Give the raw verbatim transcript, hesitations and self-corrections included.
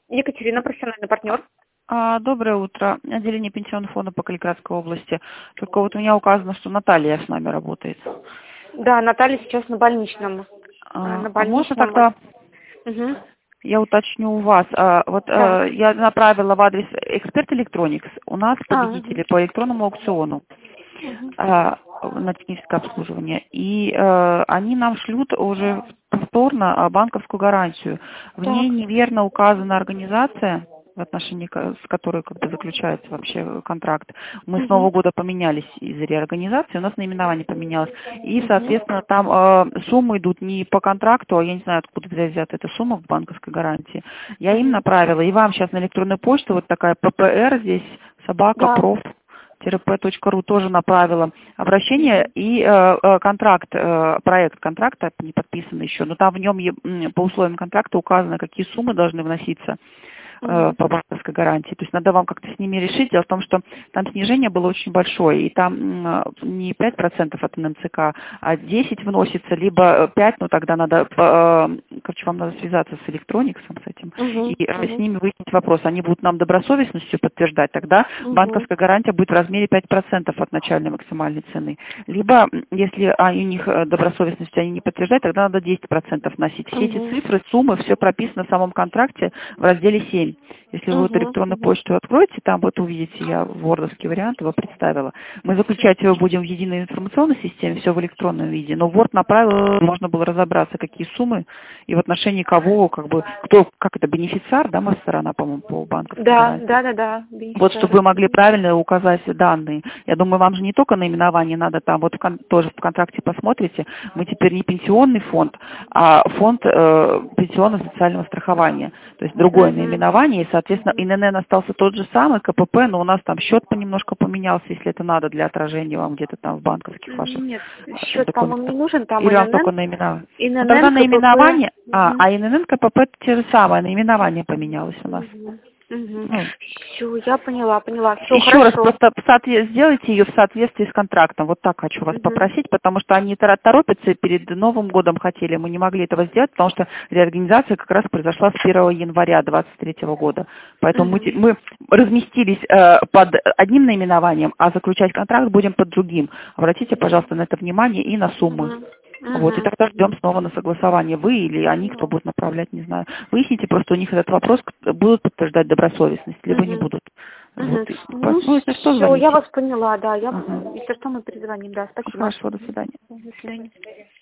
Екатерина, профессиональный партнер. А, Доброе утро. Отделение Пенсионного фонда по Калининградской области. Только вот у меня указано, что Наталья с нами работает. Да, Наталья сейчас на больничном. А, На а можно больничном. тогда Угу. я уточню у вас? А, вот Да. а, я направила в адрес Эксперт Электроникс. У нас А, победители по электронному аукциону угу. а, на техническое обслуживание. И а, они нам шлют уже повторно а, банковскую гарантию. В ней Так. неверно указана организация, в отношении ко- с которой как бы заключается вообще контракт. Мы с Нового Угу. года поменялись из-за реорганизации, у нас наименование поменялось. И, Угу. соответственно, там э, суммы идут не по контракту, а я не знаю, откуда взята эта сумма в банковской гарантии. Я им Угу. направила, и вам сейчас на электронную почту вот такая ППР здесь, собака, Да. проф, п.ру тоже направила обращение Угу. и э, э, контракт, э, проект контракта не подписан еще, но там в нем е- м, по условиям контракта указано, какие суммы должны вноситься э, Угу. по банковской гарантии. То есть надо вам как-то с ними решить. Дело в том, что там снижение было очень большое, и там м, не пять процентов от эн эм цэ ка, а десять вносится, либо пять, но тогда надо, э, короче, вам надо связаться с электрониксом, с этим, Угу. и э, с Угу. ними выяснить вопрос. Они будут нам добросовестностью подтверждать, тогда Угу. банковская гарантия будет в размере пять процентов от начальной максимальной цены. Либо, м, если а, у них э, добросовестностью они не подтверждают, тогда надо десять процентов вносить. Все эти Угу. цифры, суммы, все прописано в самом контракте в разделе семь. Если вы вот Угу. электронную Угу. почту откроете, там вот увидите, я вордовский вариант его представила. Мы заключать его будем в единой информационной системе, все в электронном виде. Но Word направил, можно было разобраться, какие суммы и в отношении кого, как бы, кто, как это, бенефициар, да, моя сторона, по-моему, по банковской Да, гарантии. да, да, да. Вот, чтобы вы Бенефициары. могли Угу. правильно указать данные. Я думаю, вам же не только наименование надо там, вот в кон- тоже в контракте посмотрите, мы теперь не пенсионный фонд, а фонд э, пенсионно-социального страхования. То есть другое Угу. наименование, и, соответственно, Угу. эн эн эн остался тот же самый, ка пэ пэ, но у нас там счет понемножко поменялся, если это надо для отражения вам где-то там в банковских ваших Нет, э, счет, по-моему, не документах. нужен, там Или вам эн эн эн, только наименование? Ну, тогда эн эн эн, ка пэ пэ. наименование, а, Угу. а эн эн эн, ка пэ пэ те же самое, наименование поменялось у нас. Угу. Угу. Ну, Все, я поняла, поняла. Все, еще раз хорошо. просто в соотве- сделайте ее в соответствии с контрактом. Вот так хочу вас Угу. попросить, потому что они тора- торопятся перед Новым годом хотели. Мы не могли этого сделать, потому что реорганизация как раз произошла с первого января двадцать третьего года. Поэтому мы, те- Угу. мы разместились э, под одним наименованием, а заключать контракт будем под другим. Обратите, пожалуйста, на это внимание и на суммы. Угу. Вот, и Угу. тогда Угу. ждем снова на согласование. Вы или они, кто будет направлять, не знаю. Выясните просто у них этот вопрос, к- будут подтверждать добросовестность, либо не Угу. будут. Угу. Вот. и Ну, пос- Ну, если что, все, я звоните. вас поняла, да. Я, Ага. если что, мы перезвоним, да. Спасибо. Хорошо, до свидания. До свидания.